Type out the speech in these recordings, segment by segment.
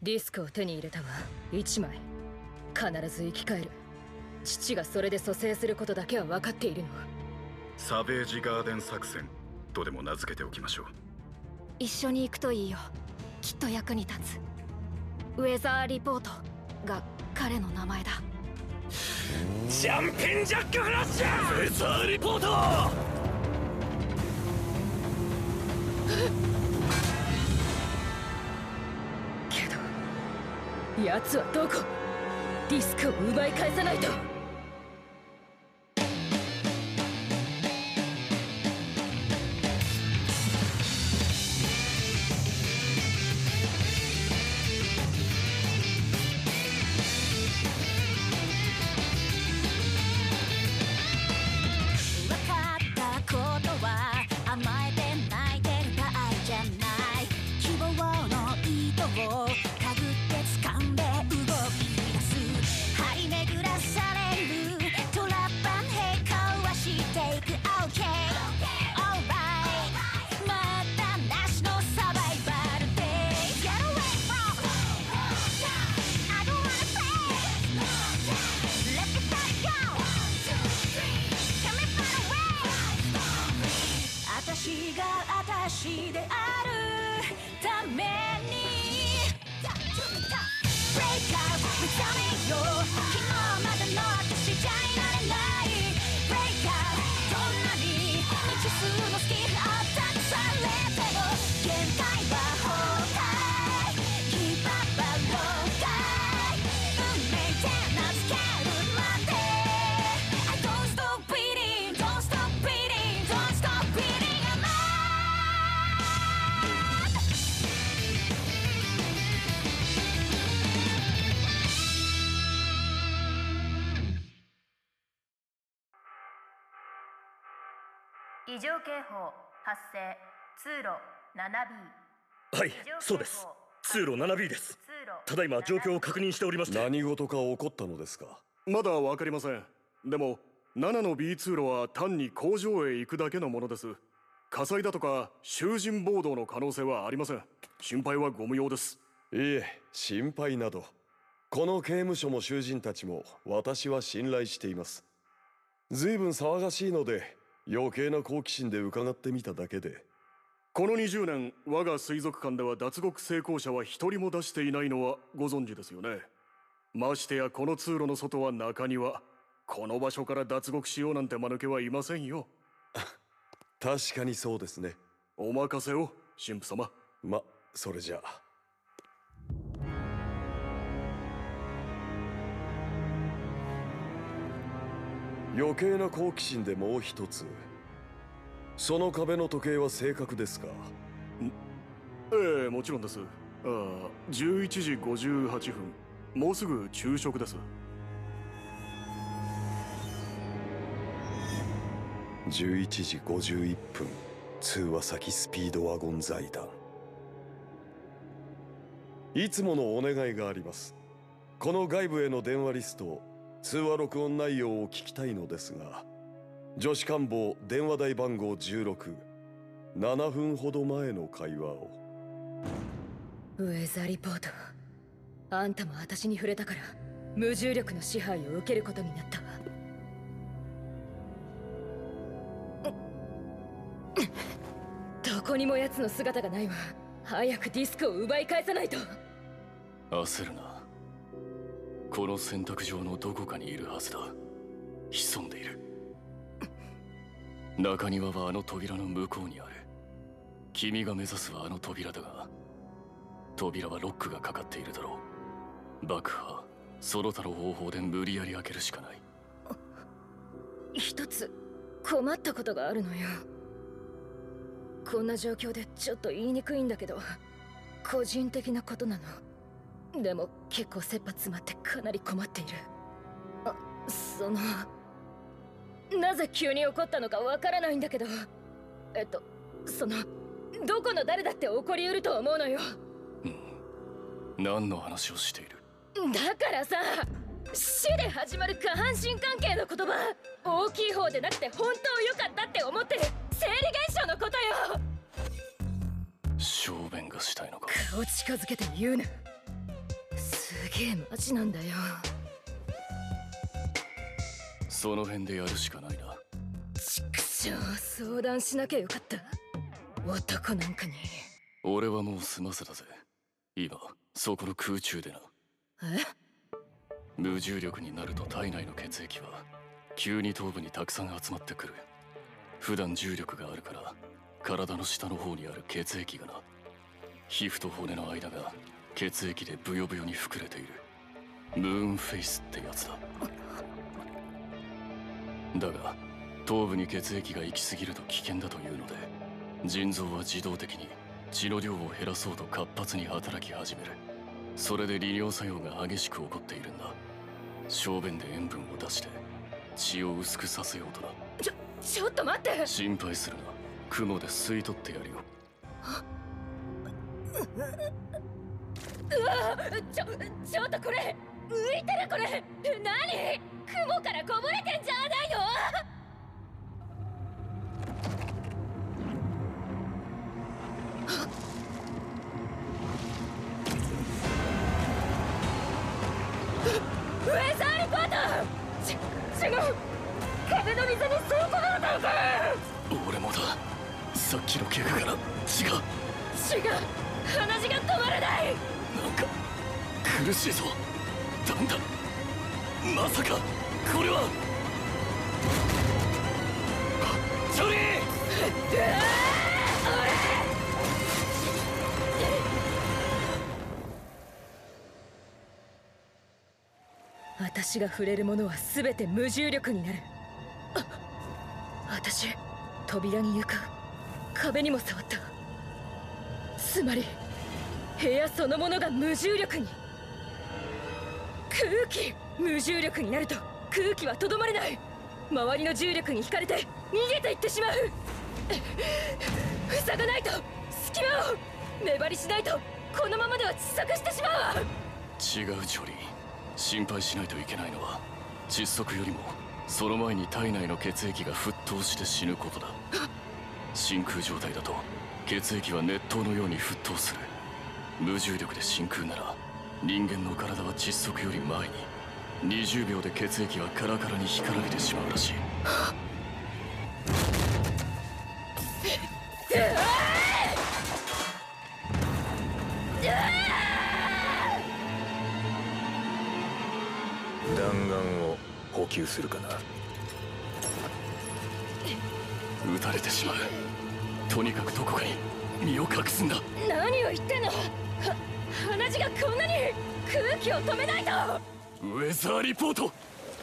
ディスクを手に入れたわ。1枚必ず生き返る。父がそれで蘇生することだけは分かっているの。 サベージガーデン作戦とでも名付けておきましょう。 一緒に行くといいよ。きっと役に立つ。ウェザーリポートが彼の名前だ。 ジャンピンジャックフラッシュ。ウェザーリポート。 けど奴はどこ？ディスクを奪い返さないと。私であるために Break out with me よ。昨日までの私じゃいられない Break out どんなに未知数のスキルを託されても限界は崩壊 Keep up は了解運命って名付けるまで I don't stop beating Don't stop beating Don't stop beating 異常警報発生。通路 7B。 はい、そうです。通路 7B です。ただいま状況を確認しておりまして。 何事か起こったのですか？ まだ分かりません。でも7の B 通路は単に工場へ行くだけのものです。火災だとか囚人暴動の可能性はありません。心配はご無用です。 いえ、心配など。この刑務所も囚人たちも私は信頼しています。随分騒がしいので余計な好奇心で伺ってみただけで。 この20年我が水族館では脱獄成功者は一人も出していないのはご存知ですよね。ましてやこの通路の外は中庭。この場所から脱獄しようなんて間抜けはいませんよ。 確かにそうですね。 お任せを神父様。 ま、それじゃあ。余計な好奇心でもう一つ。その壁の時計は正確ですか？ ええ、もちろんです。11時58分。もうすぐ昼食です。 11時51分。通話先スピードワゴン財団。いつものお願いがあります。この外部への電話リスト、通話録音内容を聞きたいのですが、女子官房電話台番号16、7分ほど前の会話を。 ウェザーリポート、あんたも私に触れたから無重力の支配を受けることになったわ。どこにも奴の姿がないわ。早くディスクを奪い返さないと。 焦るな。この選択場のどこかにいるはずだ。潜んでいる。中庭はあの扉の向こうにある。君が目指すはあの扉だが、扉はロックがかかっているだろう。爆破その他の方法で無理やり開けるしかない。 一つ困ったことがあるのよ。こんな状況でちょっと言いにくいんだけど、個人的なことなの。でも結構切羽詰まってかなり困っている。なぜ急に怒ったのかわからないんだけど、どこの誰だって起こりうると思うのよ。 何の話をしている？ だからさ、死で始まる下半身関係の言葉、大きい方でなくて本当良かったって思ってる生理現象のことよ。 小便がしたいのか？ 顔近づけて言うな。 げえマジなんだよ。 その辺でやるしかないな。 ちくしょう、相談しなきゃよかった。男なんかに。 俺はもう済ませたぜ。今そこの空中でな。 え？ 無重力になると体内の血液は急に頭部にたくさん集まってくる。普段重力があるから体の下の方にある血液がな、皮膚と骨の間が血液でブヨブヨに膨れている。ムーンフェイスってやつだ。だが頭部に血液が行き過ぎると危険だというので、腎臓は自動的に血の量を減らそうと活発に働き始める。それで利尿作用が激しく起こっているんだ。小便で塩分を出して血を薄くさせようとな。 ちょっと待って。 心配するな。雲で吸い取ってやるよ。 うわ、ちょっとこれ浮いてる。これ何？雲からこぼれてんじゃないの？ウェザーリポート！違う！壁の溝に吸い込まれたんか！ 俺もだ。さっきの怪我から血が鼻血が止まらない。 なんか苦しいぞ。なんだまさかこれは。ジョリー！ 私が触れるものは全て無重力になる。私、扉に床、壁にも触った。つまり部屋そのものが無重力に。空気無重力になると空気はとどまれない。周りの重力に引かれて逃げていってしまう。塞がないと、隙間を目張りしないと、このままでは窒息してしまうわ。 違うジョリー、心配しないといけないのは窒息よりもその前に体内の血液が沸騰して死ぬことだ。真空状態だと血液は熱湯のように沸騰する。無重力で真空なら人間の体は窒息より前に20秒で血液はカラカラに干からびてしまうらしい。 弾丸を補給するかな。 撃たれてしまう。とにかくどこかに身を隠すんだ。 何を言ってんの？鼻血がこんなに。空気を止めないと。 ウェザーリポート。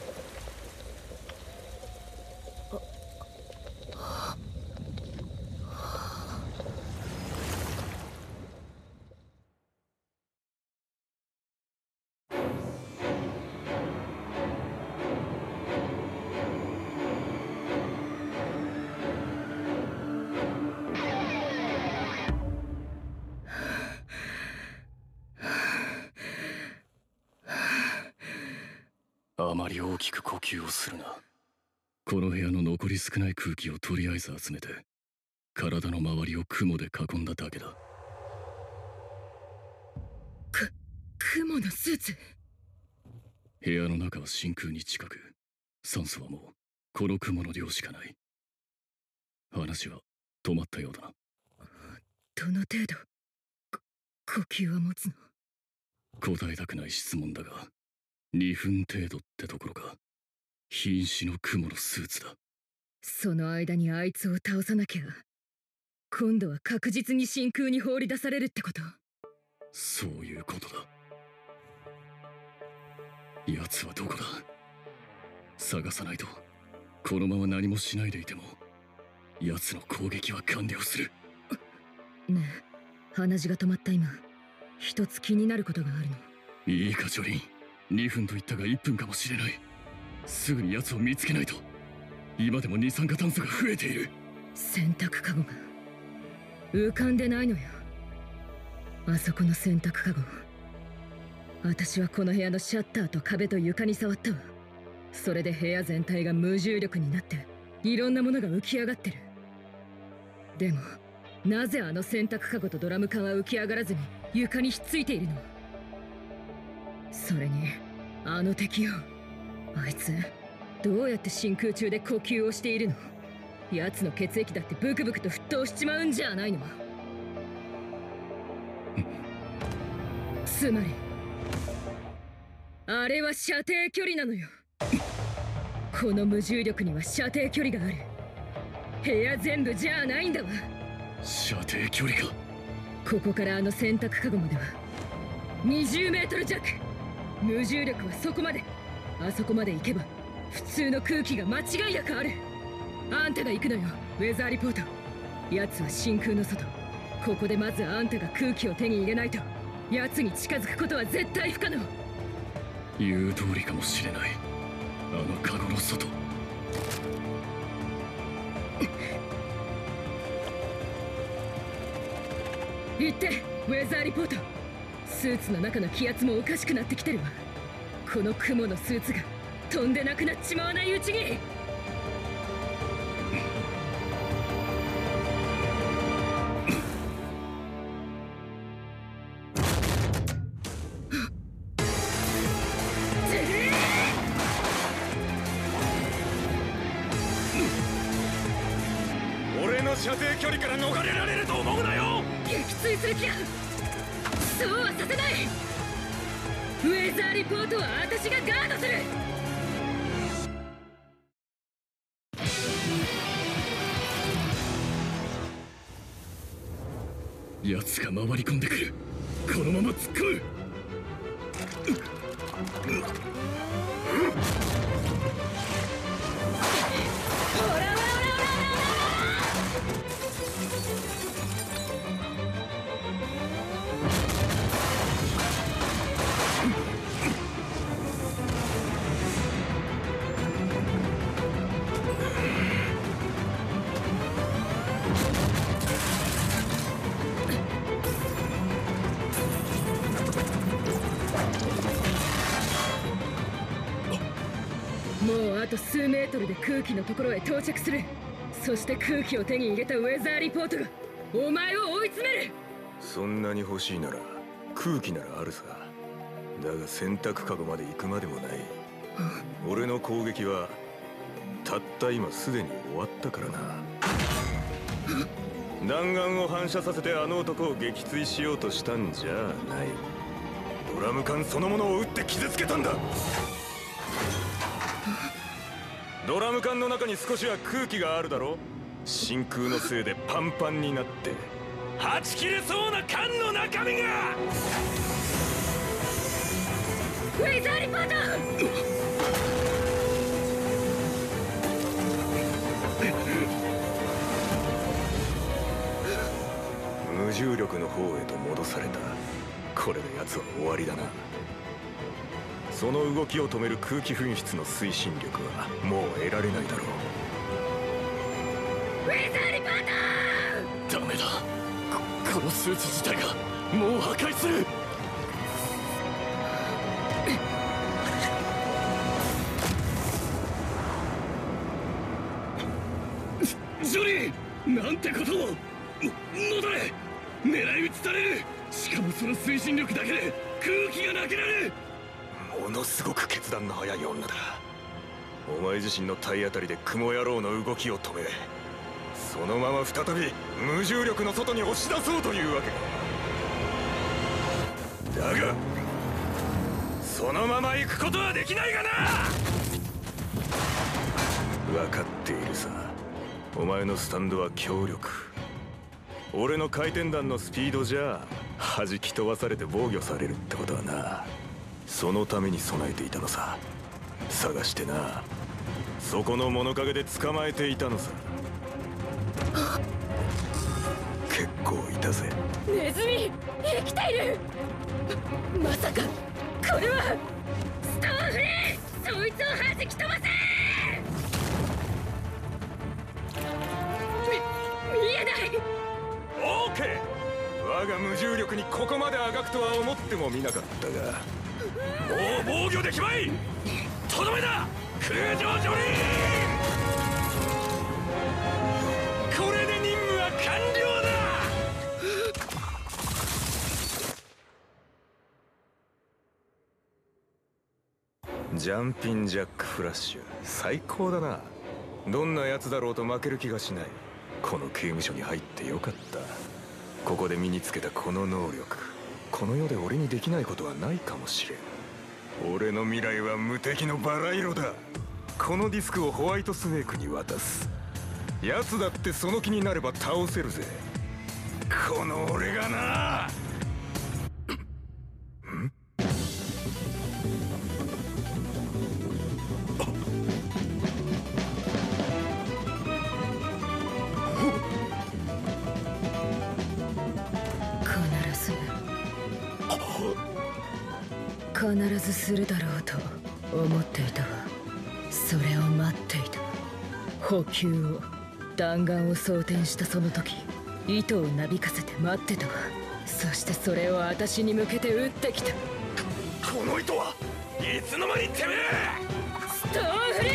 あまり大きく呼吸をするな。この部屋の残り少ない空気をとりあえず集めて体の周りを雲で囲んだだけだ。 雲のスーツ。 部屋の中は真空に近く、酸素はもうこの雲の量しかない。話は止まったようだな。 どの程度呼吸は持つの？ 答えたくない質問だが2分程度ってところか。瀕死の雲のスーツだ。 その間にあいつを倒さなきゃ今度は確実に真空に放り出されるってこと？ そういうことだ。奴はどこだ？探さないと。このまま何もしないでいても奴の攻撃は完了する。 ねえ、鼻血が止まった今一つ気になることがあるの。 いいかジョリン、2分と言ったが1分かもしれない。すぐに奴を見つけないと。今でも二酸化炭素が増えている。 洗濯カゴが浮かんでないのよ。あそこの洗濯カゴ、私はこの部屋のシャッターと壁と床に触ったわ。それで部屋全体が無重力になっていろんなものが浮き上がってる。でもなぜあの洗濯カゴとドラム缶は浮き上がらずに床にひっついているの？ それにあの敵よ、あいつどうやって真空中で呼吸をしているの？奴の血液だってブクブクと沸騰しちまうんじゃないの？つまりあれは射程距離なのよ。この無重力には射程距離がある。部屋全部じゃないんだわ。 射程距離か。 ここからあの洗濯カゴまでは20メートル弱。無重力はそこまで。あそこまで行けば普通の空気が間違いなくある。あんたが行くのよ、ウェザーリポート。奴は真空の外。ここでまずあんたが空気を手に入れないと奴に近づくことは絶対不可能。 言う通りかもしれない。あのカゴの外。 行ってウェザーリポート。スーツの中の気圧もおかしくなってきてるわ。この雲のスーツが飛んでなくなっちまわないうちに。 俺の射程距離から逃れられると思うなよ。 撃墜する気だ。そうはさせない。ウェザーリポートは私がガードする。 奴が回り込んでくる。このまま突っ込む。 もうあと数メートルで空気のところへ到着する。そして空気を手に入れたウェザーリポートがお前を追い詰める。 そんなに欲しいなら空気ならあるさ。だが洗濯カゴまで行くまでもない。俺の攻撃はたった今すでに終わったからな。弾丸を反射させてあの男を撃墜しようとしたんじゃない。ドラム缶そのものを撃って傷つけたんだ。ドラム缶の中に少しは空気があるだろ。真空のせいでパンパンになってはち切れそうな缶の中身が。 ウェザーリポート。 無重力の方へと戻された。これで奴は終わりだな。その動きを止める空気噴出の推進力はもう得られないだろう。 ウェザーリポート。 ダメだ。このスーツ自体がもう破壊する。ジョリー、なんてことを。戻れ。狙い撃ちされる。しかもその推進力だけで空気がなくなる。 ものすごく決断の早い女だ。お前自身の体当たりで雲野郎の動きを止め、そのまま再び無重力の外に押し出そうというわけだ。だがそのまま行くことはできないがな。分かっているさ。お前のスタンドは強力。俺の回転弾のスピードじゃ弾き飛ばされて防御されるってことはな。そのために備えていたのさ。探してな。そこの物陰で捕まえていたのさ。結構いたぜ。 ネズミ生きている。まさかこれはストーンフレー。そいつを弾き飛ばせ。見えない。 オーケー。我が無重力にここまであがくとは思ってもみなかったが、 もう防御できまい。とどめだ空上ジョリーン。これで任務は完了だ。 ジャンピンジャックフラッシュ、最高だな。どんなやつだろうと負ける気がしない。この刑務所に入ってよかった。ここで身につけたこの能力、この世で俺にできないことはないかもしれん。俺の未来は無敵のバラ色だ。このディスクをホワイトスネークに渡す。奴だってその気になれば倒せるぜ、この俺がな。 必ずするだろうと思っていたわ。それを待っていた。補給を、弾丸を装填したその時、糸をなびかせて待ってたわ。そしてそれを私に向けて撃ってきた。 この糸はいつの間にてめえストーンフリー。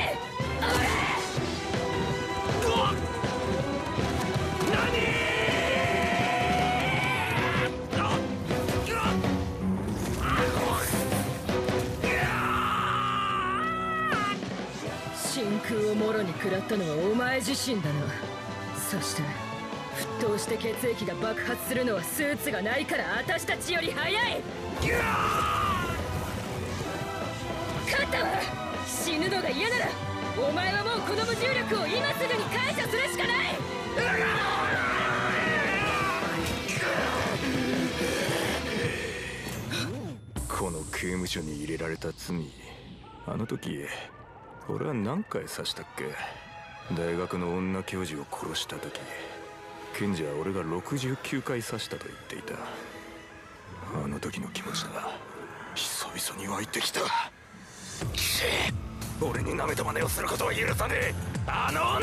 真空をもろに食らったのはお前自身だな。そして沸騰して血液が爆発するのはスーツがないから私たちより早い。勝ったわ。死ぬのが嫌ならお前はもうこの無重力を今すぐに解除するしかない。 この刑務所に入れられた罪、あの時俺は何回刺したっけ。大学の女教授を殺した時、検事は俺が69回刺したと言っていた。あの時の気持ちだ。久々に湧いてきた。 俺に舐めた真似をすることは許さねえ。あの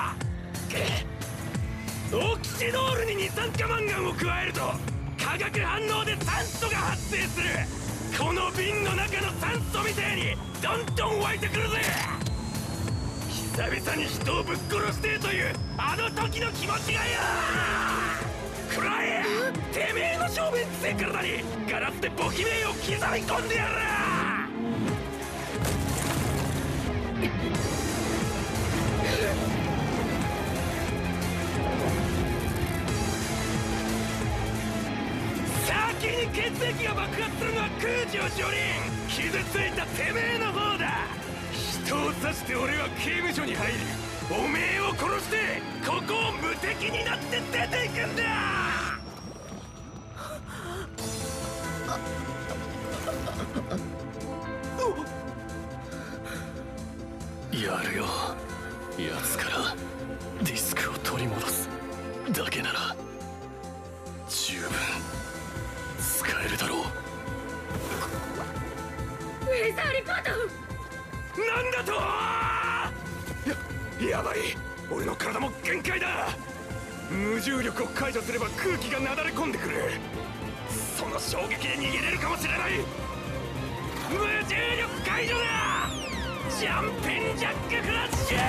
女オキシノールに二酸化マンガンを加えると化学反応で酸素が発生する。この瓶の中の酸素みたいにどんどん湧いてくるぜ。久々に人をぶっ殺してえというあの時の気持ちがよ。くらえ。てめえの小便くせえ体にガラスでボキメーを刻み込んでやる。先に血液が爆発するのは空地を上輪。傷ついたてめえの方だ。人を刺して俺は刑務所に入り、おめえを殺してここを無敵になって出ていくんだ。 やるよ。奴からディスクを取り戻すだけなら十分使えるだろう。 ウェザーリポート。 なんだと。やばい、俺の体も限界だ。無重力を解除すれば空気がなだれ込んでくる。その衝撃で逃げれるかもしれない。無重力解除だ。ジャンピンジャックフラッシュ。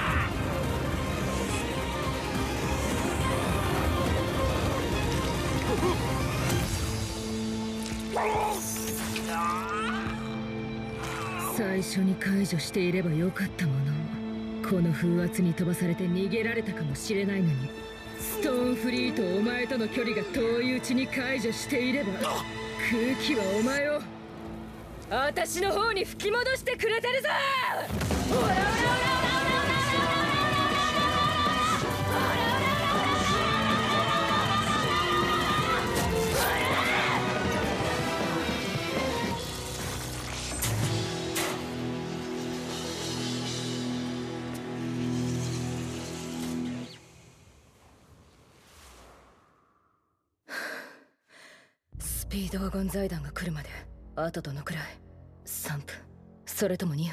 最初に解除していればよかったもの。この風圧に飛ばされて逃げられたかもしれないのに、ストーンフリーとお前との距離が遠いうちに解除していれば、空気はお前を私の方に吹き戻してくれてるぞ。オラオラオラオラオラオラオラオラオラオスピードワゴン財団が来るまであとどのくらい？3分、それとも2分？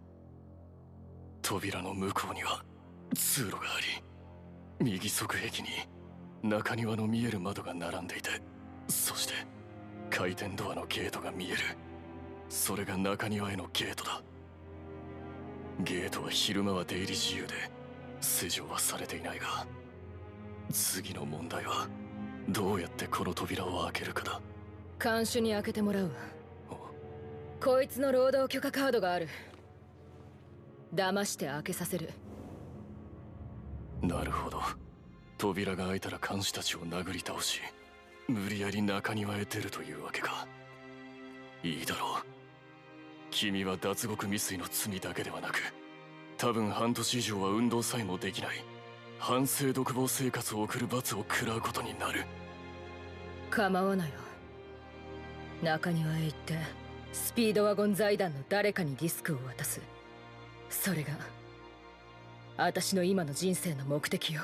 扉の向こうには通路があり、右側壁に中庭の見える窓が並んでいて、そして回転ドアのゲートが見える。それが中庭へのゲートだ。ゲートは昼間は出入り自由で施錠はされていないが、次の問題はどうやってこの扉を開けるかだ。 看守に開けてもらうわ。 こいつの労働許可カードがある。騙して開けさせる。 なるほど。扉が開いたら監視たちを殴り倒し、無理やり中庭へ出るというわけか。いいだろう。君は脱獄未遂の罪だけではなく、多分半年以上は運動さえもできない反省独房生活を送る罰を食らうことになる。 構わないわ。中庭へ行ってスピードワゴン財団の誰かにディスクを渡す。それが私の今の人生の目的よ。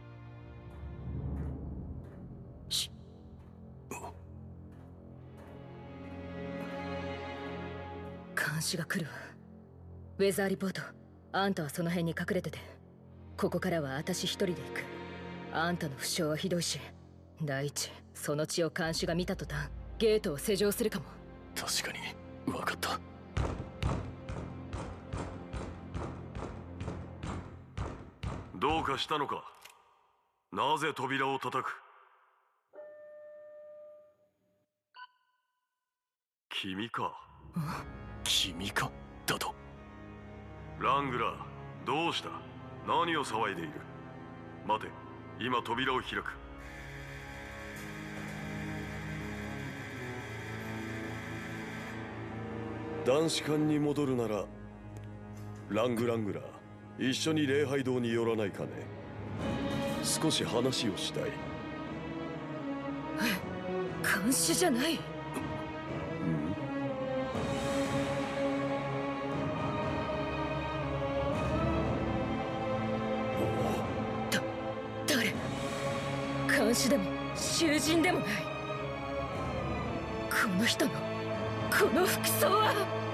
監視が来るわ。ウェザーリポート、あんたはその辺に隠れてて、ここからは私一人で行く。あんたの負傷はひどいし、第一その血を監視が見た途端ゲートを施錠するかも。 確かに分かった。 どうかしたのか。なぜ扉を叩く。君か。 君かだと。 ラングラー、どうした。何を騒いでいる。待て、今扉を開く。男子館に戻るならラングラー、一緒に礼拝堂に寄らないかね。少し話をしたい。 監視じゃない。誰。監視でも囚人でもない。この人のこの服装は。